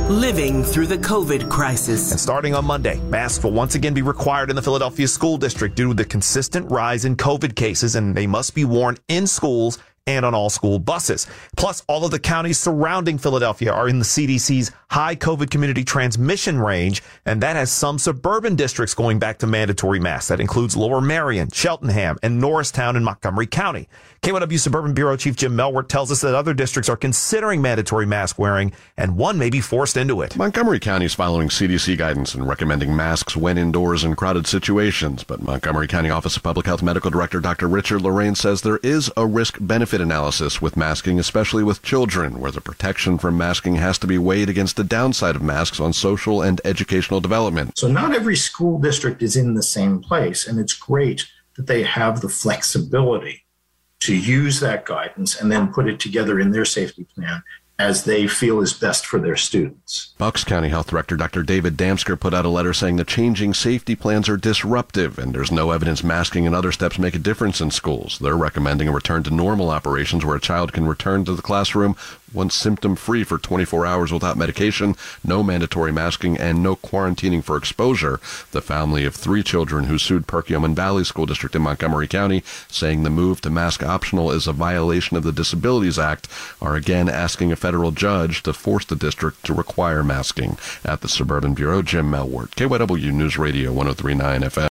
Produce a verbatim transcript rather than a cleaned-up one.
living through the COVID crisis. And starting on Monday, masks will once again be required in the Philadelphia School District due to the consistent rise in COVID cases, and they must be worn in schools and on all school buses. Plus, all of the counties surrounding Philadelphia are in the C D C's high COVID community transmission range, and that has some suburban districts going back to mandatory masks. That includes Lower Merion, Cheltenham, and Norristown in Montgomery County. K Y W Suburban Bureau Chief Jim Melwert tells us that other districts are considering mandatory mask wearing, and one may be forced into it. Montgomery County is following C D C guidance and recommending masks when indoors in crowded situations, but Montgomery County Office of Public Health Medical Director Doctor Richard Lorraine says there is a risk-benefit analysis with masking, especially with children, where the protection from masking has to be weighed against the downside of masks on social and educational development. So not every school district is in the same place, and it's great that they have the flexibility to use that guidance and then put it together in their safety plan as they feel is best for their students. Bucks County Health Director Doctor David Damsker put out a letter saying the changing safety plans are disruptive and there's no evidence masking and other steps make a difference in schools. They're recommending a return to normal operations where a child can return to the classroom once symptom-free for twenty-four hours without medication, no mandatory masking, and no quarantining for exposure. The family of three children who sued Perkiomen Valley School District in Montgomery County, saying the move to mask optional is a violation of the Disabilities Act, are again asking a federal judge to force the district to require masking. At the Suburban Bureau, Jim Melwert, K Y W News Radio one oh three point nine F M.